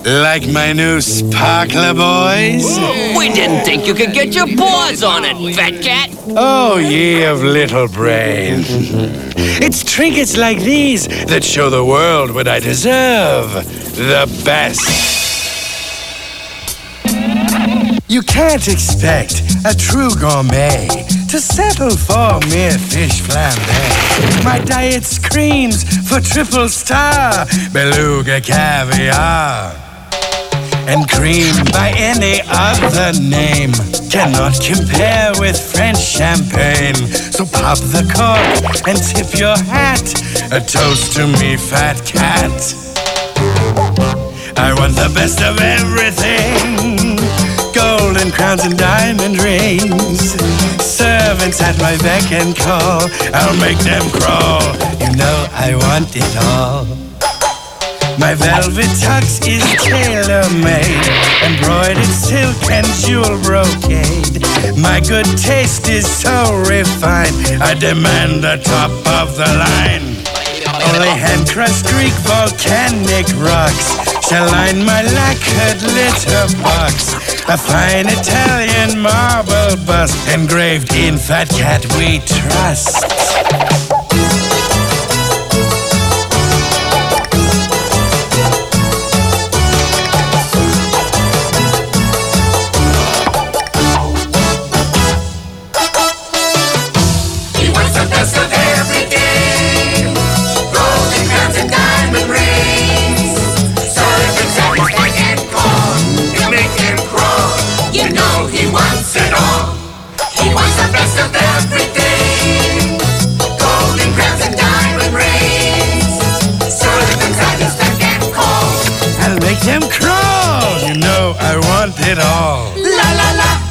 Like my new sparkler boys? We didn't think you could get your paws on it, fat cat. Oh, ye of little brain. It's trinkets like these that show the world what I deserve. The best. You can't expect a true gourmet to settle for mere fish flambé. My diet screams for triple star, beluga caviar. And cream by any other name cannot compare with French champagne. So pop the cork and tip your hat, a toast to me, fat cat. I want the best of everything, golden crowns and diamond rings. Servants at my beck and call, I'll make them crawl. You know I want it all. My velvet tux is tailor-made, embroidered silk and jewel brocade. My good taste is so refined, I demand the top of the line. Only hand-crushed Greek volcanic rocks shall line my lacquered litter box. A fine Italian marble bust engraved in Fat Cat we trust. Them crawl, you know I want it all.